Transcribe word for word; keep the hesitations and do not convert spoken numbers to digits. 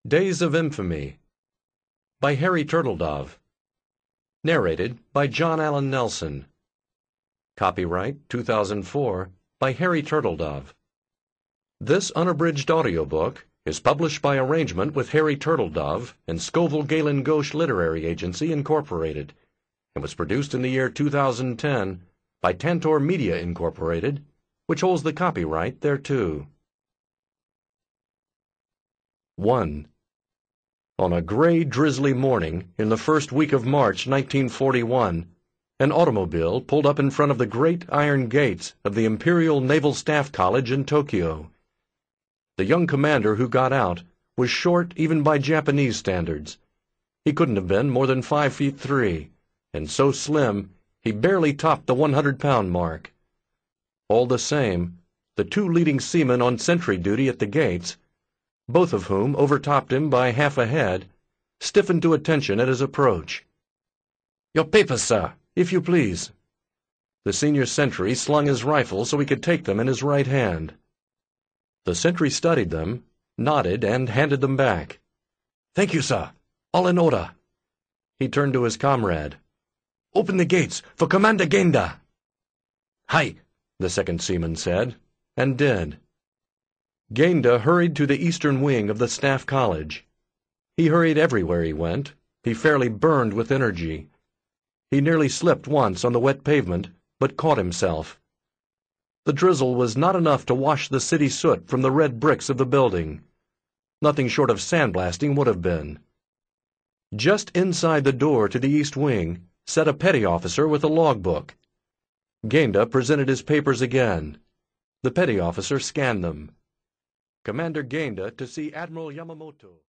Days of Infamy by Harry Turtledove. Narrated by John Allen Nelson. Copyright two thousand four by Harry Turtledove. This unabridged audiobook is published by arrangement with Harry Turtledove and Scoville Galen Ghosh Literary Agency, Incorporated, and was produced in the year two thousand ten by Tantor Media, Incorporated, which holds the copyright thereto. one. On a gray, drizzly morning in the first week of March, nineteen forty-one, an automobile pulled up in front of the great iron gates of the Imperial Naval Staff College in Tokyo. The young commander who got out was short even by Japanese standards. He couldn't have been more than five feet three, and so slim he barely topped the one hundred pound mark. All the same, the two leading seamen on sentry duty at the gates, both of whom overtopped him by half a head, stiffened to attention at his approach. "Your papers, sir, if you please." The senior sentry slung his rifle so he could take them in his right hand. The sentry studied them, nodded, and handed them back. "Thank you, sir. All in order." He turned to his comrade. "Open the gates for Commander Genda." "Hi," the second seaman said, and did. Genda hurried to the eastern wing of the Staff College. He hurried everywhere he went. He fairly burned with energy. He nearly slipped once on the wet pavement, but caught himself. The drizzle was not enough to wash the city soot from the red bricks of the building. Nothing short of sandblasting would have been. Just inside the door to the east wing sat a petty officer with a logbook. Genda presented his papers again. The petty officer scanned them. "Commander Genda to see Admiral Yamamoto."